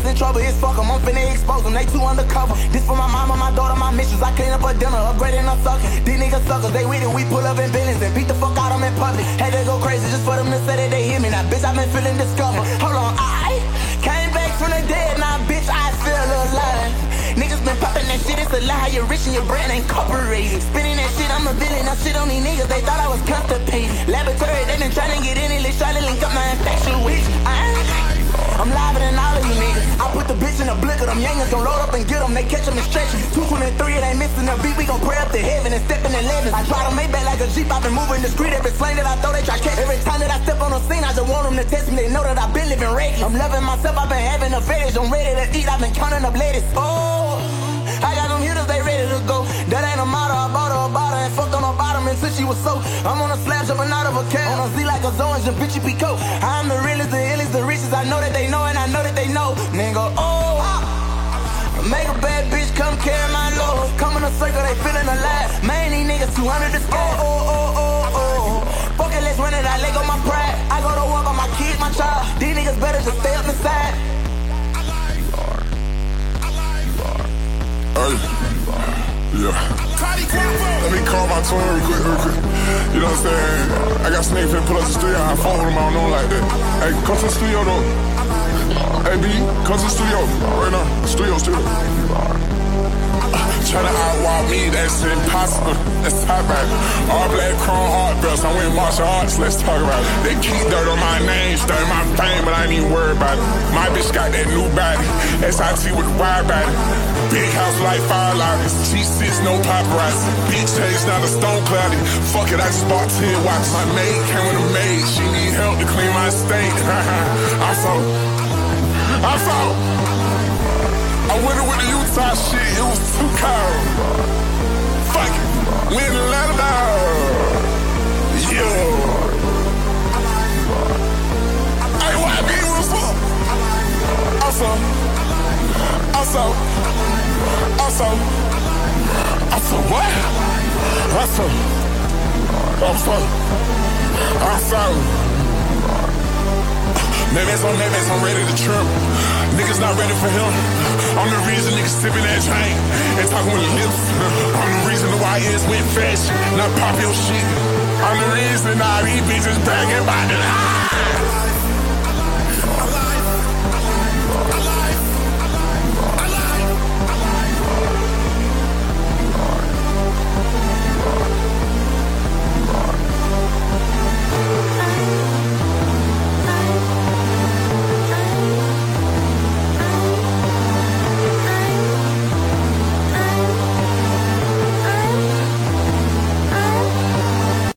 niggas in trouble, it's fuck 'em. I'm finna expose them, they too undercover. This for my mama, my daughter, my missions. I clean up her dinner, upgrading her suckin'. These niggas suckers, they with it, we pull up in business and beat the fuck out 'em in public. Had to go crazy just for them to say that they hear me. Now, bitch, I been feeling discovered. Hold on, I came back from the dead, now, bitch, I feel alive. Niggas been poppin' that shit, it's a lie. You're rich and your brand ain't corporated. Spinning that shit, I'm a villain. I shit on these niggas, they thought I was constipated. Laboratory, they been trying to get in it. They try to link up my infection with you. I'm live than all of you niggas. I put the bitch in the blicker. Them youngins gon' load up and get them. They catch them and stretch them. 223, it ain't missing a beat. We gon' pray up to heaven and step in the 11. I try to make back like a Jeep. I been moving the street. Every slang that I throw, they try catch. Every time that I step on the scene, I just want them to test me. They know that I been living regular. I'm loving myself. I been having a fetish. I'm ready to eat. I been counting up lettuce. Oh, I got them hitters. They ready to go. That ain't a model. I bought her a bottle and fucked on her bottom until she was so. I'm on a slab jumping out of a can. On a Z like a Zoans and bitchy Pico. I'm the realest, the illest, the richest. I know that they know and I know that they know. Nigga, oh, make a bad bitch come carry my load. Come in a circle, they feeling alive. Man, these niggas 200 to score. Oh. Fuck it, let's run it. I let go my pride. I go to work on my kids, my child. These niggas better just stay up inside. Hey, yeah. Let me call my twin real quick. You know what I'm saying? I got Snake finna pull up the studio. I phone with him, I don't know like that. Hey, come to the studio though. Hey, B, come to the studio right now. Studio. Tryna outwalk me, that's impossible. Let's talk about it. All black chrome heart belts, I went martial arts, let's talk about it. They keep dirt on my name, stirring my fame, but I ain't even worried about it. My bitch got that new body, SIT with the wide body. Big house like fire lighters, G6, no paparazzi. Big chase, not a stone cloudy. Fuck it, I just bought 10 watches. My maid came with a maid, she need help to clean my estate. I'm so. I went in with the Utah shit, it was too cold. Fuck it, went and let it out. Yeah. Hey, YB, what's up? Also, what? Maybe I'm ready to trip. Niggas not ready for him. I'm the reason niggas sipping that drink and talking with lips. I'm the reason the YS went fashion, not pop your shit. I'm the reason all these bitches bragging about the